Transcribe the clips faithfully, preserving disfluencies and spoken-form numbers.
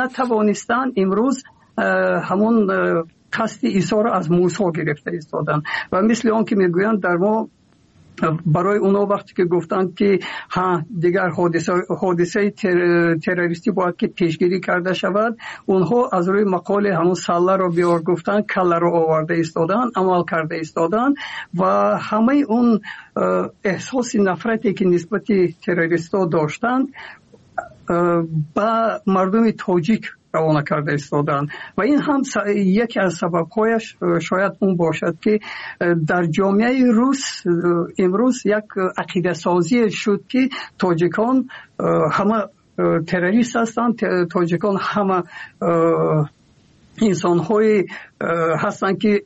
نتوانستند امروز همون قصد عیسی را از موسی گرفته ایستادند و مثل آن که میگویند در ما برای اونا وقتی که گفتند که ها دیگر حادثه حادثه تر، تروریستی باید که پیشگیری کرده شود، اونها از روی مقاله همون سله رو بیار گفتن، کله رو آورده ایستادن، عمل کرده ایستادن و همه اون احساس نفرتی که نسبت تروریستا داشتند با مردم تاجیک روانه کرده ایستادن و این هم یکی از سبب‌هایش شاید اون باشد که در جامعه روس امروز یک عقیده سازی شد که تاجیکان همه تروریست هستند، تاجیکان همه انسان‌های هستند که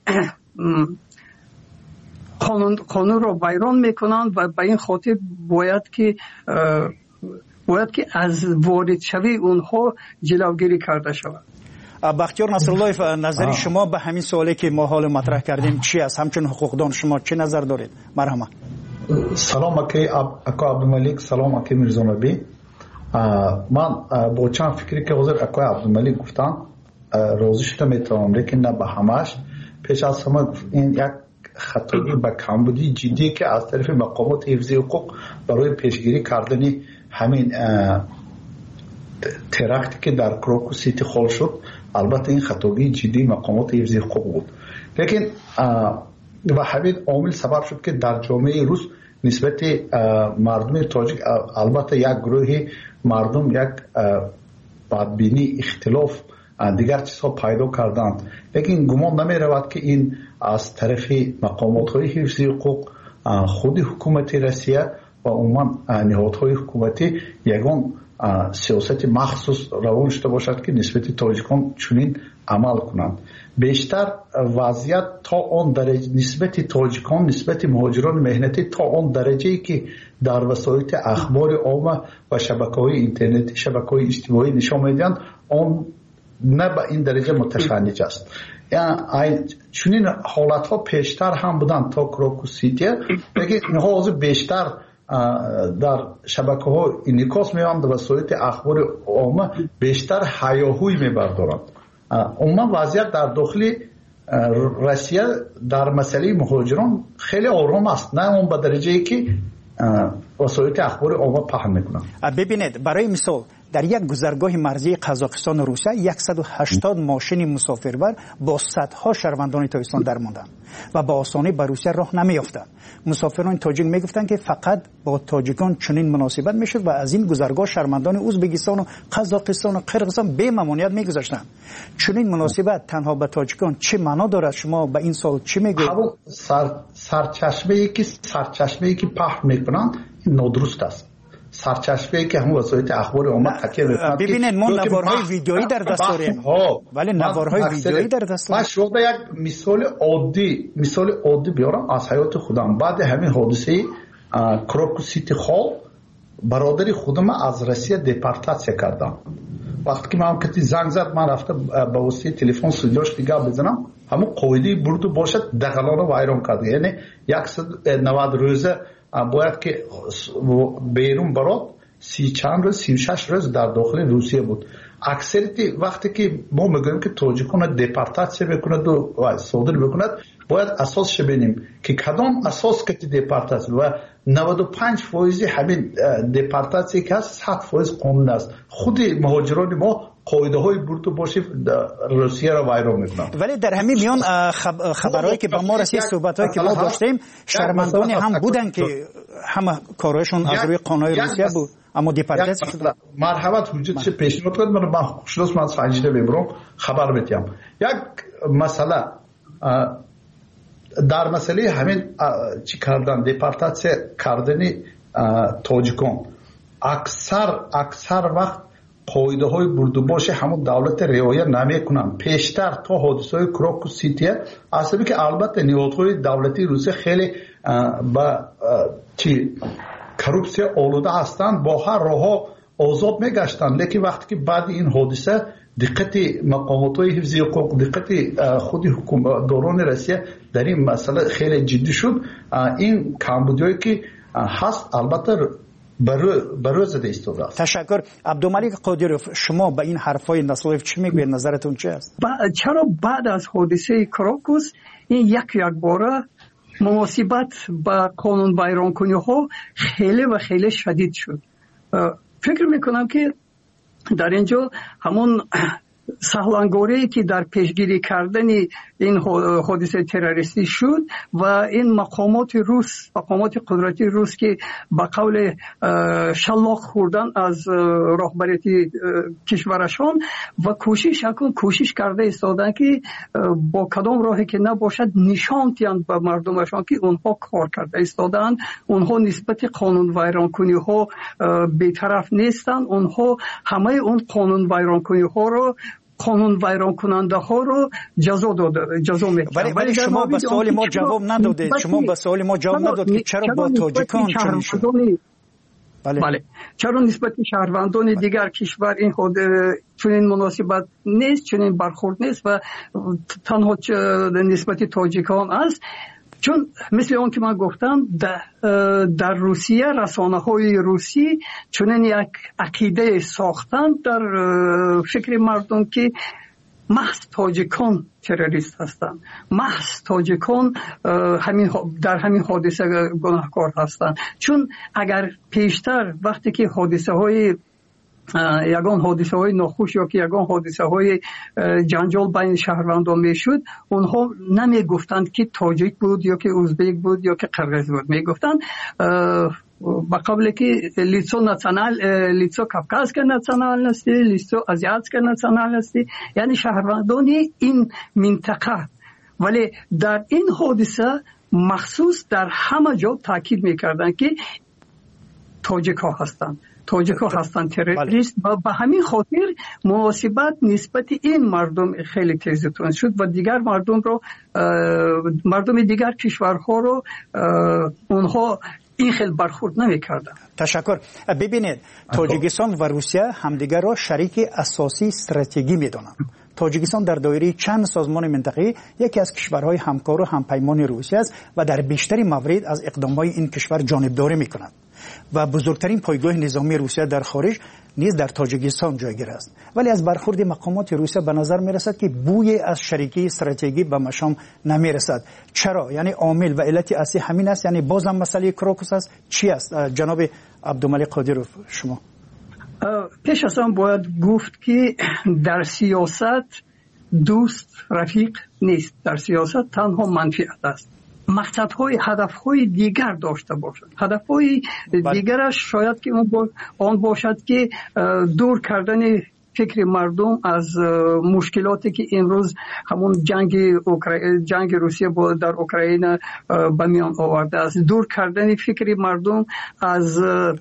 قانون قانون را ویران میکنند و به این خاطر باید که باید که از وارد شوی اونها جلوگیری کرده شود. بختیار نصرالله، نظری شما به همین سوالی که ما حال مطرح کردیم چی است؟ همچون حقوقدان شما چه نظر دارید؟ مرحبا. سلام اکی اکا عبدالملک، سلام اکی میرزا نبی. من با چند فکری که حضور اکای عبدالملک گفتن راضی شده میتونم، لیکن نه به همش. پیش از همه این یک خطایی به کمبودی جدی که از طرف مقامات حفظی حقوق برای پیشگیری کردنی همین ترکتی که در کراکو سیتی خال شد، البته این خطایی جدی مقامات حفظی حقوق بود، لیکن و همین عامل سبب شد که در جامعه روس نسبت مردم تاجیک البته یک گروه مردم یک بدبینی، اختلاف، دیگر چیزها پیدا کردند، لیکن گمان نمی رود که این از طرف مقامات های حفظی حقوق، خود حکومت روسیه و عموما نهادهای حکومتی یگان سیاست مخصوص روان شده باشد که نسبت تاجیکان چنین عمل کنند. بیشتر وضعیت تا آن درجه نسبت تاجیکان نسبت مهاجران مهنتی تا آن درجه‌ای که در وسایل اخبار عامه و شبکه‌های اینترنتی، شبکه‌های اجتماعی نشان می‌دهند، آن نه به این درجه متشنج است. یعنی چنین حالت‌ها پیشتر هم بودند تا کراکو سیتی، لیکن اینها از بیشتر در شبکه‌ها انعکاس می‌یابند و وسایل اخبار عامه بیشتر هیاهوی می‌بردارند. عموما وضعیت در داخل روسیه در مسئله مهاجران خیلی آرام است، نه اون به درجه‌ای که وسایل اخبار عامه پهن می‌کنند. ببینید برای مثال در یک گذرگاه مرزی قزاقستان و روسیه صد و هشتاد ماشین مسافربر با صدها شهروندان تاجیکستان درماندند و با آسانی به روسیه راه نمیافتند. مسافران تاجیک میگفتند که فقط با تاجیکان چنین مناسبت میشد و از این گذرگاه شهروندان ازبکستان و قزاقستان و قرقیزستان بی ممانعت میگذاشتند. چنین مناسبت تنها به تاجیکان چه معنا دارد؟ شما به این سال چی میگویید؟ سر سرچشمه‌ای که سرچشمه‌ای که پخش میکنند نادرست است. سرچشمه‌ای که همون وسایل اخبار عامه تکیه میکنند. ببینید ما نوارهای ویدیویی در دست داریم، ولی نوارهای ویدیویی در دست داریم. من شما یک مثال عادی مثال عادی بیارم از حیات خودم. بعد همین حادثه کراکو سیتی خال برادری خودم از روسیه دپورتاسیون کردم. وقتی که من کتی زنگ زد، من رفته با واسطه تلفن صداش دیگه بزنم، همون قاعده برد باشد دغلان رو ویران کرد. یعنی صد و نود روزه باید که بیرون برات سی چند روز سی و شش روز در داخل روسیه بود. اکثریت وقتی که ما میگوییم که تاجیکان دپورتاسیون بکند و صادر بکند، باید اساسش ببینیم که کدام اساس که دپورتاسیون و نود و پنج درصد همین دپورتاسیون که هست صد درصد قانون است. خود مهاجران ما قاعده های برد باشه روسیه را ویران میکنند. ولی در همین میان خبرهایی که با ما رسید، صحبتهایی که ما داشتیم، شرمندانی هم بودن که همه کارهایشون از روی قانون روسیه بود، اما دپورتاسیون شدن. مرحبا حجتش پیشنهاد کنید، من من خوششانس من سنجیده ببرم خبر میتیم. یک مسئله در مسئله همین چی کردن دپورتاسیون کردن تاجیکان، اکثر اکثر وقت قاعده های بردوباش همون دولت رعایت نمیکنن. پیشتر تا حادثه های کراکو سیتی اصلا که البته نهادهای دولتی روسیه خیلی با چی کروپسیا آلوده هستند، با هر راه آزاد میگشتن، لیکن وقتی که بعد این حادثه دقت مقامات های حفظی حقوق، دقت خود حکومتداران روسیه در این مسئله خیلی جدی شد. این کمبودیایی که هست البته برای زده ایستاده است. تشکر. عبدالملک قادروف، شما به این حرفای نسلوف چی میگوید؟ نظرتون چی است؟ چرا بعد از حادثه کراکوس این یک یک باره مناسبت با قانون ویرانکنی ها خیلی و خیلی شدید شد. فکر میکنم که در اینجا همون سهلانگاری که در پیشگیری کردن این حادثه تروریستی شد و این مقامات روس، مقامات قدرتی روس که با قول شلاق خوردن از رهبریت کشورشان و کوشش کن کوشش کرده ایستادن که با کدام راهی که نباشد نشان دهند به مردمشان که اونها کار کرده ایستادن، اونها نسبت قانون ویرانکنی ها بی‌طرف نیستند، اونها همه اون قانون ویرانکنی ها رو قانون ویران کننده ها رو جزا داده، جزا میکنند. ولی شما به سوال ما جواب ندادید. شما به سوال ما جواب ندادید که چرا با تاجیکان چنین شد؟ بله. بله. چرا نسبت شهروندان دیگر کشور این خود چنین مناسبت نیست، چنین برخورد نیست و تنها نسبت تاجیکان است؟ چون مثل اون که من گفتم در, در روسیه رسانه های روسی چنین یک عقیده ساختن در فکر مردم که محض تاجیکان تروریست هستند، محض تاجیکان همین در همین حادثه گناهکار هستند. چون اگر پیشتر وقتی که حادثه های یگان حادثه های ناخوش یا که یگان حادثه های جنجال بین شهروندان میشد، اونها نمی گفتند که تاجیک بود یا که ازبک بود یا که قرغیز بود، می گفتند با قبل که لیتسو ناسیونال، لیتسو کافکاسکا ناسیونالستی، لیتسو آزیاتسکا ناسیونالستی، یعنی شهروندان این منطقه. ولی در این حادثه مخصوص در همه جا تاکید میکردند که تاجیک ها هستند، تاجیک ها هستند تروریست و به همین خاطر مناسبت نسبت این مردم خیلی تیزتون شد و دیگر مردم رو، مردم دیگر کشورها رو اونها این خیلی برخورد نمی کردن. تشکر. ببینید تاجیکستان و روسیه همدیگر را شریک اساسی استراتژی می دانند. تاجیکستان در دایره چند سازمان منطقه‌ای یکی از کشورهای همکار و همپیمان روسیه است و در بیشتر موارد از اقدامات این کشور جانبداری می‌کند و بزرگترین پایگاه نظامی روسیه در خارج نیز در تاجیکستان جایگیر است. ولی از برخورد مقامات روسیه به نظر می‌رسد که بوی از شریکی استراتژیکی به مشام نمی‌رسد. چرا؟ یعنی عامل و علت اصلی همین است؟ یعنی بازم مسئله کراکوس است؟ چی است؟ جناب عبدالملک قادروف، شما پیش از آن باید گفت که در سیاست دوست رفیق نیست، در سیاست تنها منفعت است. مقصدهای هدفهای دیگر داشته باشد، هدفهای دیگرش شاید که آن باشد که دور کردن فکر مردم از مشکلاتی که امروز همون جنگ اوکراین، جنگ روسیه در اوکراین به میان آورده است، دور کردن فکر مردم از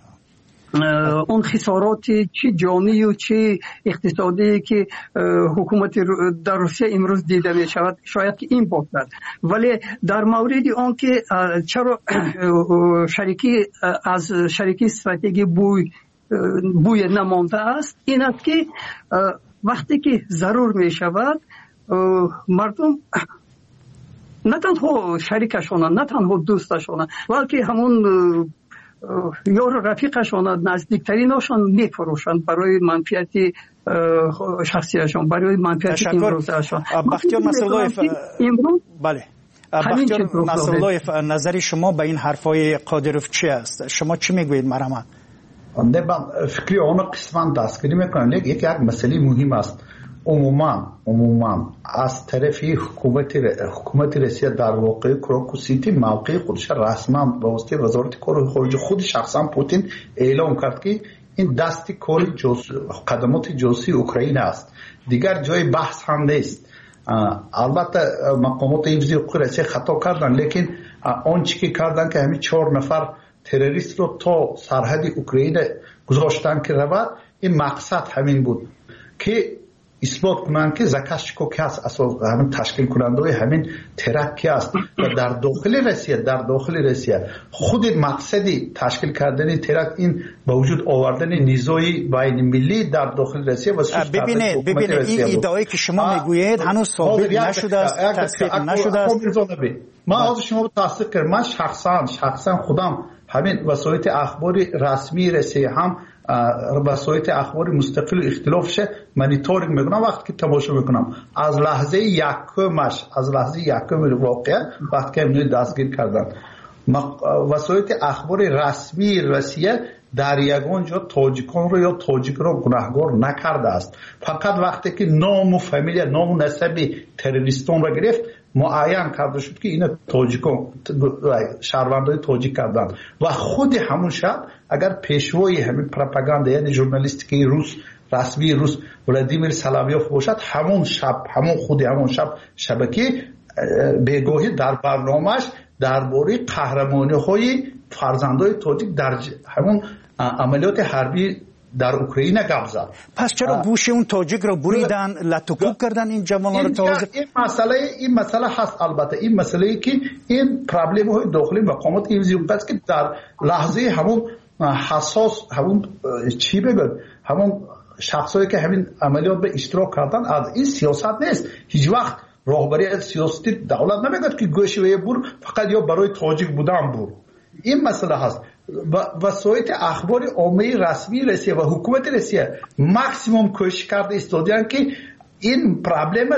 اون خسارات چه جانی و چه اقتصادی که حکومت در روسیه امروز دیده می شود، شاید که این باشد. ولی در مورد آن که چرا شریکی از شریکی استراتژی بوی بوی نمانده است، این است که وقتی که ضرور می شود مردم نه تنها شریکشان، نه تنها دوستشان، بلکه همون یار رفیقشان، نزدیکترینشان میفروشند برای منفعت شخصیشان، برای منفعت امروزشان. بختیار نصراللهیف، بله، بختیار نصراللهیف، نظر شما به این حرفای قادروف چی است؟ شما چی میگویید مرحمت؟ نه، من فکری آن قسمت دستگیری میکنم. یک یک مسئله مهم است. عموما عموما از طرف حکومت حکومت روسیه در واقع کراکوسیتی موقع خودش رسما به واسطه وزارت کار خارجه خود شخصا پوتین اعلام کرد که این دستی کار جاسوسی، قدمات جاسوسی اوکراین است، دیگر جای بحث هم نیست. البته مقامات حفظی حقوق روسیه خطا کردن، لیکن آنچه که کردن که همین چهار نفر تروریست رو تا سرحد اوکراین گذاشتن که رود، این مقصد همین بود که اثبات کنند که زاکاشکو که است اساس همین تشکیل کننده همین ترک است و در داخل روسیه در داخل روسیه خود مقصدی تشکیل کردن ترک این به وجود آوردن نیزوی بین ملی در داخل روسیه و ببینید ببینید این ادعایی که شما میگویید هنوز ثابت نشده است تصدیق نشده است. من از شما تصدیق کردم. من شخصا شخصا خودم همین وسایل اخباری رسمی روسیه هم وسایل اخباری مستقل اختلافش مانیتورینگ میکنم. وقتی که تماشا میکنم از لحظه یکمش از لحظه یکم واقعه وقتی که اینو دستگیر کردن وسایل اخباری رسمی روسیه در یگان جا تاجیکان رو یا تاجیک رو گناهکار نکرده است. فقط وقتی که نام و فامیل نام و نسب تروریستان رو گرفت معین کرده شد که اینا تاجیکان شهروندای تاجیک کردن و خود همون شب اگر پیشوای همین پروپاگاندا یعنی ژورنالیستیکی روس رسمی روس ولادیمیر سلاویوف باشد همون شب همون خود همون شب شبکه بگاهی در برنامه‌اش درباره قهرمانی‌های فرزندای تاجیک در همون عملیات حربی در اوکراین گپ زد. پس چرا گوش اون تاجیک رو بریدن لطوکوب کردن این جوان‌ها رو تازه؟ این مسئله این مسئله هست. البته این مسئله ای که این پرابلم های داخلی مقامات ایزی است که در لحظه همون حساس همون چی بگم همون شخصایی که همین عملیات به اشتراک کردن از این سیاست نیست. هیچ وقت راهبری سیاسی دولت نمیگه که گوشه بور فقط یا برای تاجیک بودن بور. این مسئله هست. وسایل اخبار عامه رسمی روسیه و حکومت روسیه ماکسیموم کوشش کرده استودیان که این پرابلم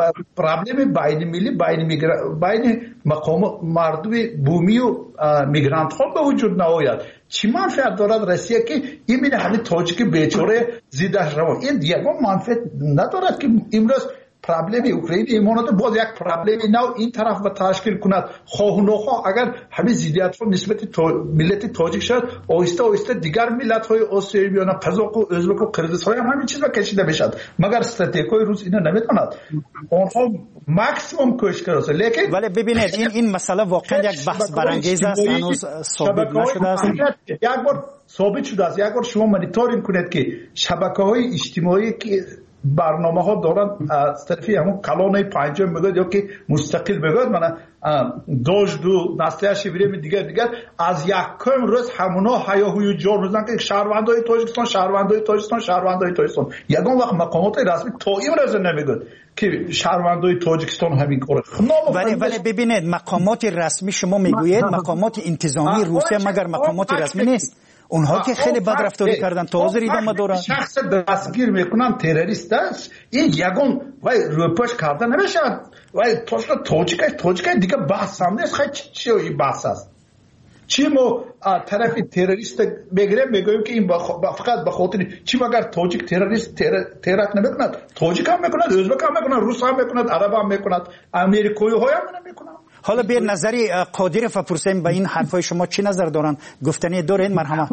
پرابلم بین ملی بین بین مقام مردم بومی و میگرانت ها به وجود نیاید. چی منفعت دارد روسیه که این میره همین تاجیک بیچاره زیدش روان این دیگه منفعت ندارد که امروز پرابلم اوکراین ایمانات باز یک پرابلم نو این طرف و تشکیل کند خواه و نخواه اگر همین زیدیت ها نسبت تا ملت تاجیک شد آهسته آهسته دیگر ملت های آسیایی بیان قزاق و ازبک و قرقیزستان هم همین چیز را کشیده بشد مگر استراتژی روس اینو نمیداند. آنها ماکسیمم کوشش کرده. لیکن ولی ببینید این این مسئله واقعا یک بحث برانگیز است هنوز ثابت نشده است. یک بار ثابت شده است. یک بار شما مانیتورینگ کنید که شبکه‌های اجتماعی که برنامه ها دارن از طرفی همون کلانه پنجم بگوید یا که مستقل بگوید من داشت دو نسله شبیره دیگر دیگر از یک کم روز همونا هیاهوی جار بزن که شهروندای تاجیکستان شهروندای تاجیکستان شهروندای تاجیکستان یگان وقت مقامات رسمی تا این روز نمیگوید که شهروندای تاجیکستان همین کاره. ولی ولی ببینید مقامات رسمی شما میگویید مقامات انتظامی روسیه مگر مقامات رسمی نیست؟ اونها که خیلی بد رفتاری کردن تازه ادامه دارن. شخص دستگیر میکنن تروریست است این یگان وای روپاش کردن نمیشه وای توسط تاجیک تاجیک دیگه بحث هم نیست. خیلی چی این بحث است چی ما طرف تروریست بگیریم میگویم که این فقط به خاطر چی مگر تاجیک تروریست ترک نمیکند تاجیک هم میکند ازبک هم میکند روس هم میکند عرب هم میکند امریکایی های هم نمیکند. حالا به نظری قادر فپرسیم به این حرفای شما چی نظر دارن گفتنی دارین مرحمت؟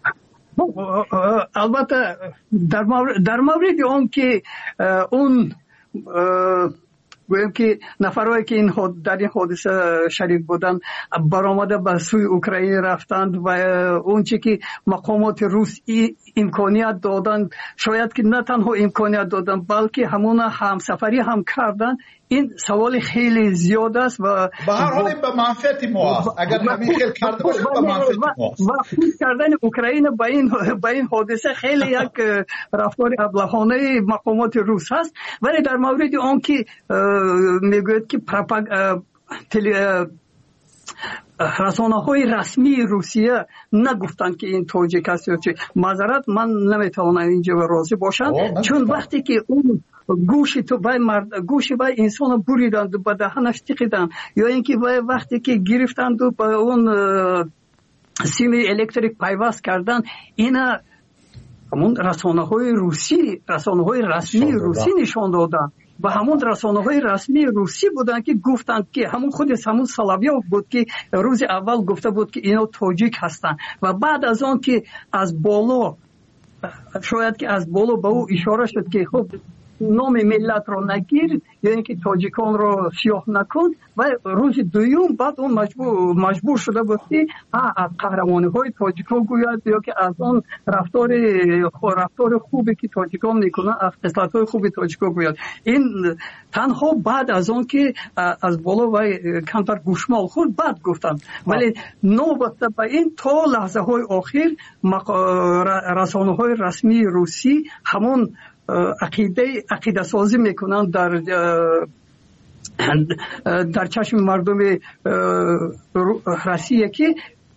البته در مورد در مورد اون که اون گویم که نفرهایی که این در این حادثه شریک بودن برآمده به سوی اوکراین رفتند و اون چی که مقامات روس امکانیت دادن شاید که نه تنها امکانیت دادن بلکه همون همسفری هم کردن. این سوال خیلی زیاد است و به هر حال به منفعت ما است. اگر همین خیلی کرده باشه به منفعت ما است. و خود کردن اوکراین با این با این حادثه خیلی یک رفتار ابلهانه مقامات روس هست. ولی در مورد آن که میگوید که پروپاگ رسانه‌های رسمی روسیه نگفتند که این تاجیک است یا چه معذرت من نمیتوانم اینجا راضی باشم چون وقتی که اون گوشی تو بای مرد گوشی بای انسان بریدند و به دهنش تکیدند یا اینکه وقتی که گرفتند و به اون سیم الکتریک پیوست کردن اینا همون رسانه‌های روسی رسانه‌های رسمی روسی نشان دادند و همون رسانه‌های رسمی روسی بودند که گفتند که همون خود همون سلاویوف بود که روز اول گفته بود که اینا تاجیک هستند و بعد از آن که از بالا شاید که از بالا به او اشاره شد که خب نام ملت رو نگیر یا اینکه تاجیکان رو سیاه نکن و روز دوم بعد اون مجبور مجبور شده بود که از قهرمانی های تاجیکان گوید یا که از اون رفتار رفتار خوبی که تاجیکان میکنن از خصلت های خوبی تاجیکان گوید. این تنها بعد از اون که از بالا و کمتر گوشمال خورد بعد گفتم، ولی نوبت به این تا لحظه های آخر رسانه های رسمی روسی همون عقیده عقیده سازی میکنن در در چشم مردم روسیه که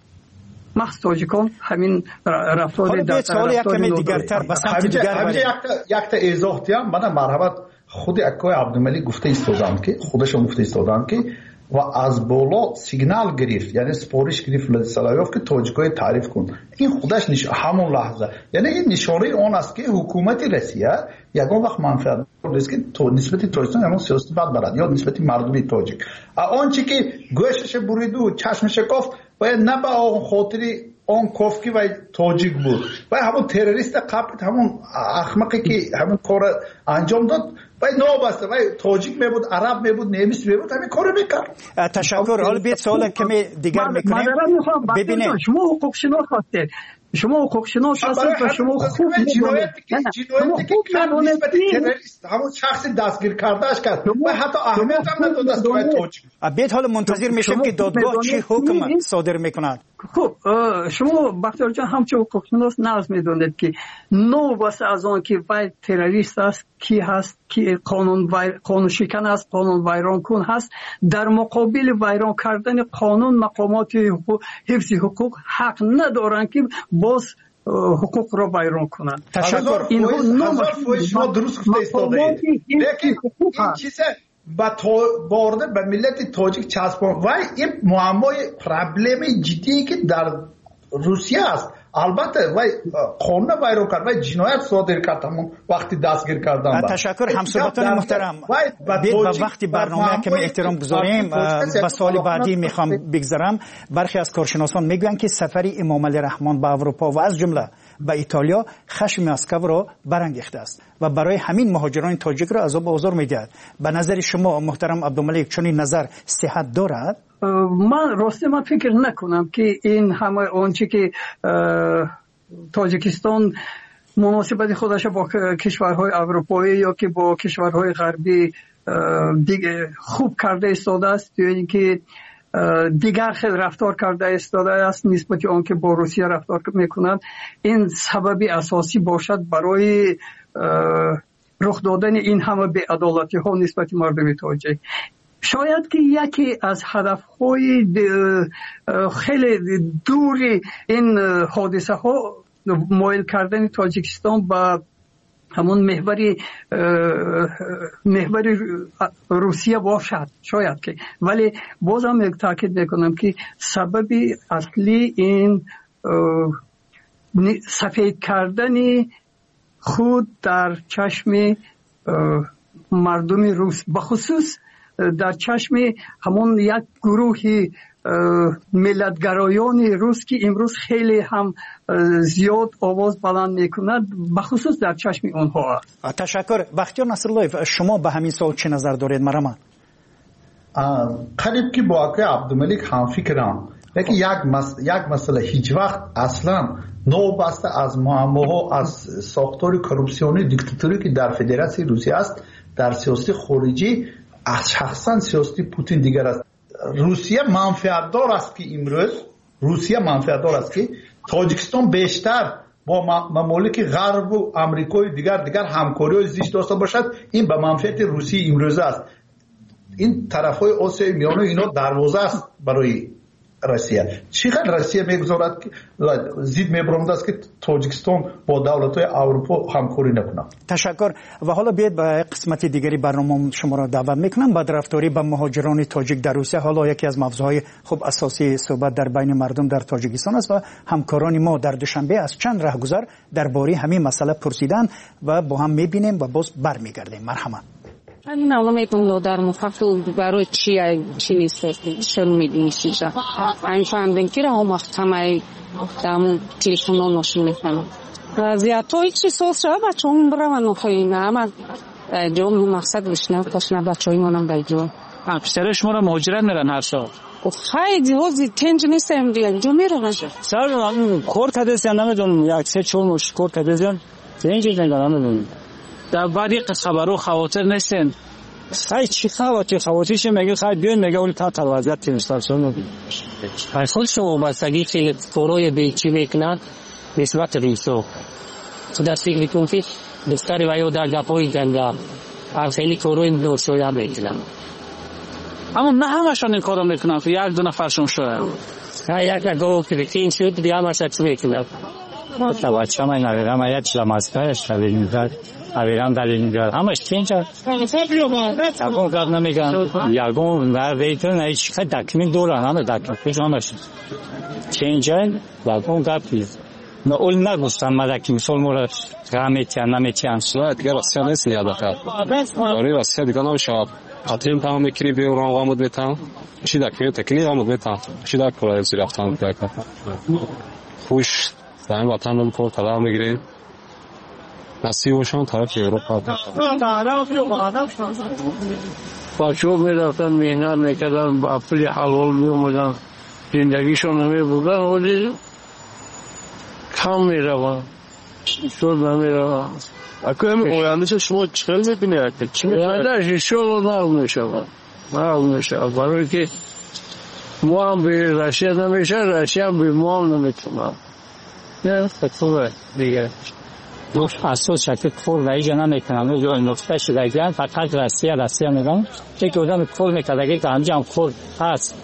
مخصوص تاجیکان همین رفتار در سوال یک کمی دیگرتر به سمت دیگر یک یک تا ایزاح دیم. من مرحبا خود اکای عبدالملیک گفته ایستادن که خودش گفته ایستادن که و از بالا سیگنال گرفت، یعنی سپارش گرفت ولادیسلاویف که تاجیکای تعریف کن. این خودش نش... همون لحظه یعنی این نشانه اون است که حکومت روسیه یگان وقت منفعت است که تو نسبت تاجیکستان همون سیاست بد برد یا نسبت مردم تاجیک آنچه که گوشش برید و چشمش کافت و نه به اون خاطری اون کافکی و تاجیک بود و همون تروریست قبل همون احمقی که همون کار انجام داد و نابسته و تاجیک می بود، عرب می بود، نمیس می بود، همین کارو میکرد. تشکر. حالا بیت سوال کمی دیگر میکنیم. ببینید شما حقوق شناس هستید، شما حقوق شناس هستید و شما خوب جنایتی که جنایتی که نسبت تروریست همون شخص دستگیر کردهش کرد و حتی اهمیت هم نداد است که تاجیک. بیت حالا منتظر میشیم که دادگاه چی حکم صادر میکند. خب شما بختیار جان همچه حقوق شناس ناز میدونید که نو واسه از آن که وای تروریست است کی هست کی قانون ویر... قانون شکن است، قانون ویران کن هست، در مقابل ویران کردن قانون مقامات حفظ حقوق حق ندارن که باز حقوق را ویران کنند. تشکر. این شما درست گفته ایستاده اید، لیکن این چیزه با تو بارده به ملت تاجیک چسبان و این معمای پرابلم جدی که در روسیه است. البته وای قانون ویران کرد و جنایت صادر کرد همون وقتی دستگیر کردن. تشکر همسایگان محترم. بید با وقتی برنامه کمی احترام گذاریم با سوال بعدی میخوام بگذارم. برخی از کارشناسان میگویند که سفر امام علی رحمان به اروپا و از جمله به ایتالیا خشم مسکو را برانگیخته است و برای همین مهاجران تاجیک را عذاب آزار میدهد. به نظر شما محترم عبدالملیک چنین نظر صحت دارد؟ من راستی من فکر نکنم که این همه آنچه که تاجیکستان مناسبت خودش با کشورهای اروپایی یا که با کشورهای غربی دیگه خوب کرده ایستاده است یا اینکه دیگر خیلی رفتار کرده ایستاده است نسبت آن که با روسیه رفتار میکنند، این سببی اساسی باشد برای رخ دادن این همه بی‌عدالتی ها نسبت مردم تاجیک. شاید که یکی از هدفهای خیلی دوری این حادثه ها مایل کردن تاجیکستان به همون محوری محوری روسیه باشد شاید که، ولی بازم یک تاکید میکنم که سببی اصلی این سفید کردن خود در چشم مردم روس بخصوص در چشم همون یک گروهی ملتگرایان روس که امروز خیلی هم زیاد آواز بلند میکند بخصوص در چشم اونها. تشکر. بختیار نصرالله شما به همین سوال چه نظر دارید؟ مرحبا. قریب که با آقای عبدالملیک هم فکرم، لیکن یک مس... یک مسئله هیچ وقت اصلا نوبسته از معماها از ساختار کورپسیونی دیکتاتوری که در فدراسیون روسیه است در سیاست خارجی از شخصا سیاست پوتین دیگر است. روسیه منفعت دار است که امروز روسیه منفعت دار است که تاجیکستان بیشتر با ممالک غرب و آمریکای دیگر دیگر همکاری زیست داشته باشد. این به منفعت روسیه امروز است. این طرفای آسیای میانه اینا دروازه است برای روسیه. چقدر روسیه میگذارد که زید میبرند است که تاجیکستان با دولت‌های اروپا همکاری نکنه. تشکر. و حالا بیاید به قسمت دیگری برنامه شما را دعوت میکنم. بعد رفتاری به مهاجران تاجیک در روسیه حالا یکی از موضوعهای خوب اساسی صحبت در بین مردم در تاجیکستان است و همکاران ما در دوشنبه از چند راهگذر درباره همین مسئله پرسیدن و با هم میبینیم و باز برمیگردیم. مرحبا. این اول میگم در مفاهیم برای چی چی نیست شروع میدیم چیزا. این فهمیدن که راه محتمل دامون تلفن نشون میکنم. زیادتوی چی سوسه بچه‌م برای نخواهیم اما جو مقصد بشنم کاشنا بچه‌های منم بگیرم. پسر شما را مهاجرت میرن هر سال. خیلی روزی تنج نیستم دیگه جو میرن. سر من کور کدس نمیدونم یک سه چهار مش کور کدس تنج نمیدونم. در بعدی خبرو خواطر نیستن. خیلی چی خواطر خواطرش میگه خیلی بیان میگه اون تا وضعیت تیمستان خیلی خود شما بستگی که کوروی به چی میکنن نسبت ریسو خدا فکر میکنم که دستاری وایو در گپوی گنده خیلی کوروی دور شویا میکنن اما نه همشون این کارو میکنن که یک دو نفرشون شده یک اگه که تین شد دیگه همش چی میکنن تا بچه من نمیدونم اید شلماسکارش نمیدونم اویران در اینجا همش تینجا تاکون کار نمیگن یارگون و ویتون ایش خیلی دکمین دوران همه دکمین پیش همش تینجا واقعون کار پیز نه اول نگوستم مدکی مسول مورد غمیتیان نمیتیان سواد دیگه راستی نیست یاد کرد داری راستی دیگه نمیشه قطعیم تمام میکری بیوران وامد بیتام چی دکمین تکنی وامد بیتام چی دک پرای زیر افتان بیکن خوش دائم وطن رو بکن طلب میگیریم نصیبشان طرف اروپا بچه‌ها میرفتن مهنت میکردن با پول حلال میومدن زندگیشون نمیبردن ولی کم میرون شد نمیرون اکو همین آیندهش شما چخیل میبینید آیندهش شد نرم میشود نرم میشود برای که ما هم به روسیه نمیشه روسیه هم به ما هم نمیتونن نه خطوره دیگه دوست اساس شکل کور رای جنا میکنن جو نقطه شده گران فقط روسیه روسیه میگن که کدام کور میکنه که انجام کور هست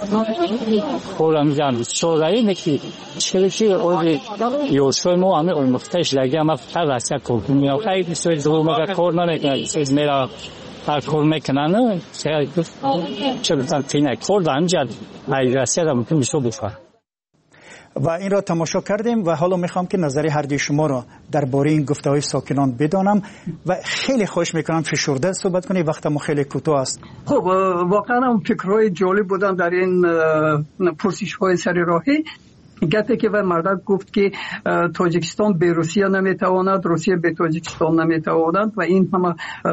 کور انجام شورای نکی چه چی اون یوشو مو همه اون نقطه شده گران ما فقط روسیه کور میکنیم خیلی سوی دو مگه کور نمیکنن چیز میرا هر کور میکنن چه بتن تینه کور انجام ای روسیه را ممکن میشه بفر و این را تماشا کردیم و حالا میخوام که نظر هر دوی شما را درباره این گفته‌های ساکنان بدانم و خیلی خوش میکنم فشرده صحبت کنید وقت ما خیلی کوتاه است. خب واقعا هم فکرهای جالب بودن در این پرسش‌های سر راهی. گفته که و مردک گفت که تاجیکستان به روسیه نمیتواند روسیه به تاجیکستان نمیتواند و این همه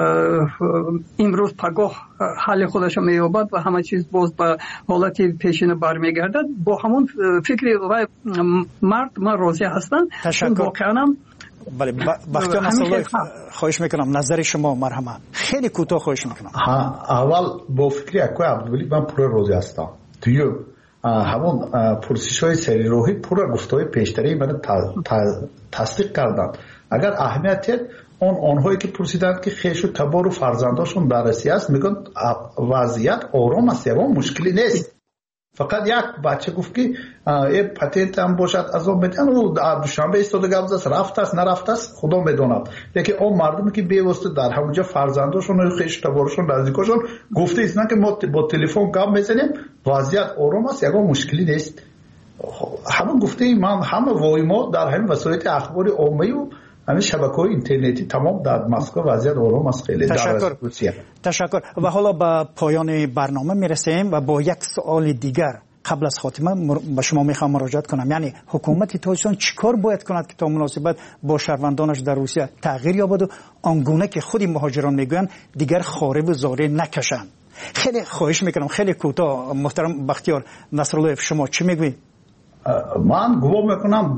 امروز پگاه حل خودش مییابد و همه چیز باز به حالت پیشین برمیگردد. با همون فکر و مرد من راضی هستم. واقعا بله بختیار نصرالله خواهش میکنم نظر شما مرحمه خیلی کوتاه خواهش میکنم. ها اول با فکری اکوی عبدالولی من پور راضی هستم. دیو همون پرسش های سری روحی پورا گفته های پیشتری من تصدیق کردن. اگر اهمیت اون آنهایی که پرسیدند که خیش و تبار و فرزنداشون در روسیه است میگن وضعیت آرام است یا مشکلی نیست. فقط یک بچه گفت که یه پتنت هم باشد از اون میتن و دوشنبه ایستاده گفت است رفت است نرفت است خدا میداند. لیکن اون مردمی که بیوسته در همونجا فرزنداشون و خیش تبارشون نزدیکاشون گفته ایستن که ما با تلفن گپ میزنیم وضعیت آرام است یا مشکلی نیست. همون گفته من همه وای ما در همین وسایل اخباری عامه و همین شبکه‌های اینترنتی تمام در مسکو وضعیت آرام است. خیلی تشکر تشکر و حالا به پایان برنامه میرسیم و با یک سوال دیگر قبل از خاتمه به شما میخوام مراجعت کنم. یعنی حکومت تاجیکستان چیکار باید کند که تا مناسبت با شهروندانش در روسیه تغییر یابد و آنگونه که خود مهاجران میگویند دیگر خارب و زاره نکشند. خیلی خواهش میکنم خیلی کوتاه محترم بختیار نصرالله شما چی میگویید؟ من گمان میکنم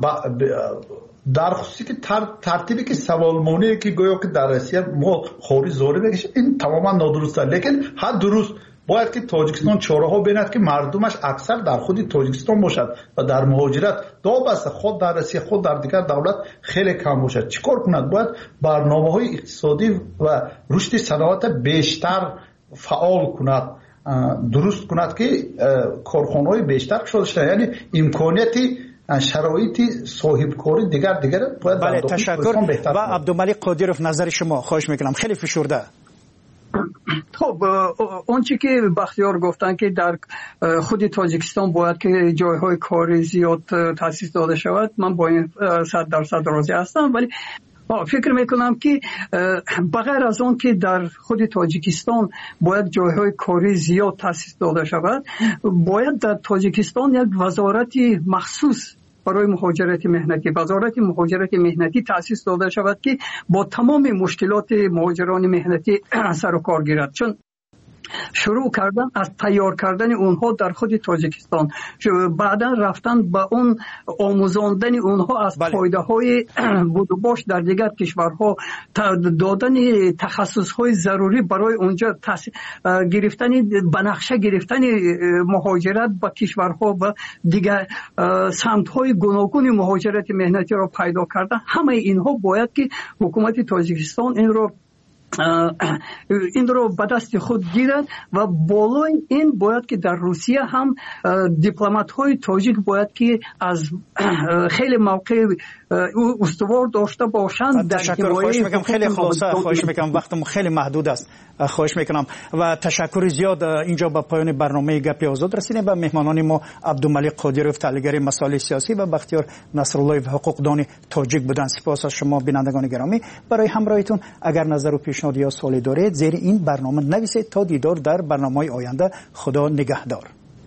در خصوصی که ترتیبی که سوالمونی که گویا که در روسیه ما خاری زوری بکشیم این تماما نادرسته. لیکن هر درست باید که تاجیکستان چاره‌ها بیند که مردمش اکثر در خود تاجیکستان باشد و در مهاجرت دو بسته خود در روسیه خود در دیگر دولت خیلی کم باشد. چیکار کند؟ باید برنامه‌های اقتصادی و رشد صنعت بیشتر فعال کند درست کند که کارخانه‌های بیشتر شده شده یعنی امکانیتی شرایطی صاحب کاری دیگر دیگر باید بله تشکر و عبدالملک قادیروف نظر شما خواهش میکنم خیلی فشرده. خب اون چی که بختیار گفتن که در خود تاجیکستان باید که جایهای کاری زیاد تأسیس داده شود من با این صد درصد راضی هستم. ولی فکر میکنم که بغیر از اون که در خود تاجیکستان باید جایهای کاری زیاد تأسیس داده شود باید در تاجیکستان یک وزارت مخصوص برای مهاجرت مهنتی. وزارت مهاجرت مهنتی تأسیس داده شود که با تمام مشکلات مهاجران مهنتی سر و کار گیرد، چون شروع کردن از تیار کردن اونها در خود تاجیکستان، بعدا رفتن به اون آموزاندن اونها از فایده های بود و باش در دیگر کشورها، دادن تخصص های ضروری برای اونجا، گرفتن بنقشه گرفتن مهاجرت به کشورها و دیگر سمت های گوناگون مهاجرت مهنتی را پیدا کردن. همه اینها باید که حکومت تاجیکستان این رو این رو به دست خود گیرد و بالای این باید که در روسیه هم دیپلمات های تاجیک باید که از خیلی موقع استوار داشته باشند. تشکر، خواهش میکنم، خیلی خلاصه خواهش میکنم، وقتم خیلی محدود است، خواهش میکنم و تشکر زیاد. اینجا به پایان برنامه گپی آزاد رسیدیم. به مهمانان ما عبدالملک قادروف، تحلیلگر مسائل سیاسی، و بختیار نصرالله، حقوقدان تاجیک بودند. سپاس از شما بینندگان گرامی برای همراهیتون. اگر نظر و پیشنهاد یا سوالی دارید زیر این برنامه نویسید. تا دیدار در برنامه آینده، خدا نگهدار.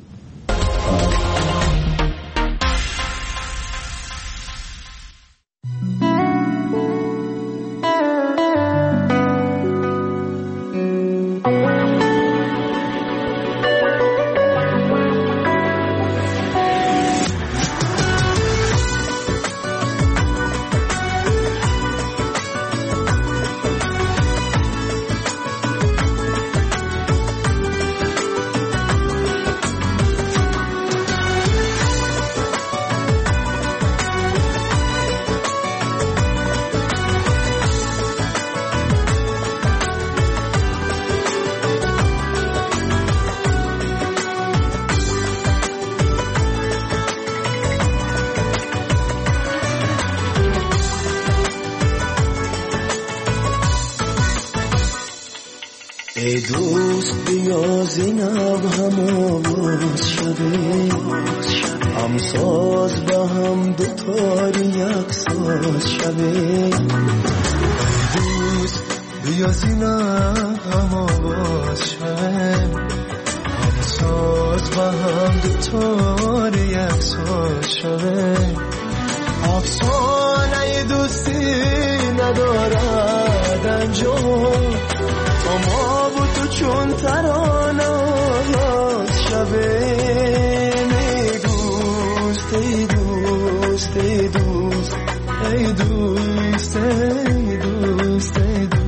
ای دوست بیا زینب هم آواز شده، هم ساز با هم دوتار یک ساز شده. ای دوست بیا زینب هم آواز شده، هم ساز با هم دوتار یک ساز شده. افسانه دوستی ندارد انجام، ما و تو چون ترانه آواز شبه. ای دوست ای دوست ای دوست ای دوست ای دوست ای دوست.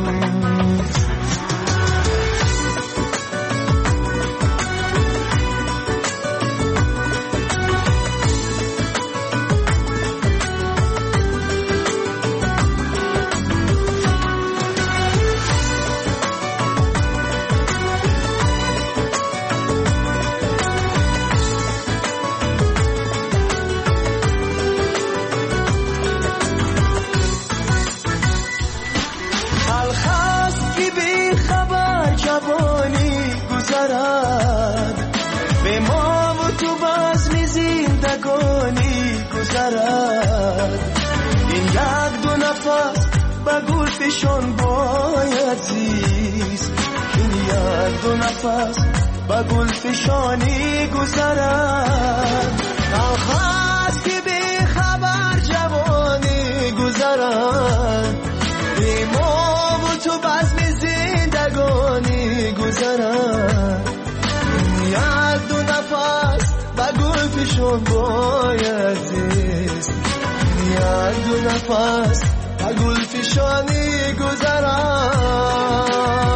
به ما و تو بزم زندگانی گذرد. این یک دو نفس به گل فشان باید زیست، این یک دو نفس به گل فشانی گذرد. آخاست که به خبر جوانی گذرد، به ما و تو بزم زندگانی گذرد. یک دو نفس به گل پیشون باید زیست، یک دو نفس به گل پیشانی گذرم.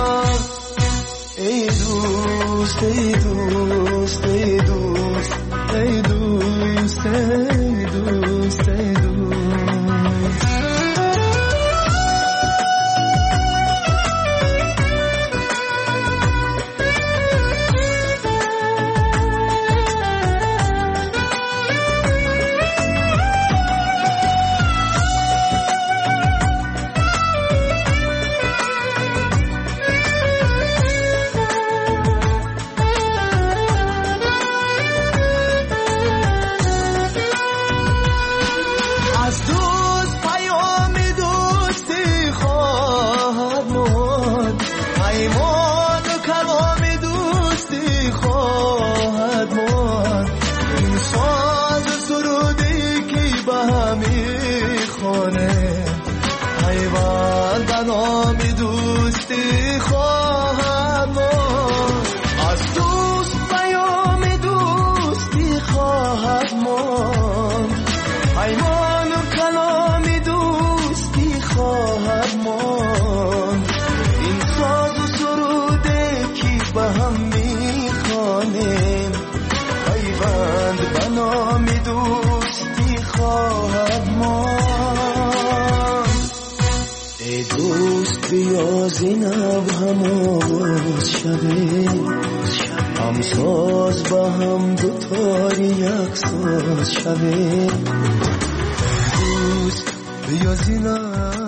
ای دوست ای دوست ای دوست ای دوست ای دوست ای دوست. خواهد ماند این ساز سرودی بیا زینب هم آواز شده هم ساز با هم دوتاری یک ساز شده دوست بیا زینب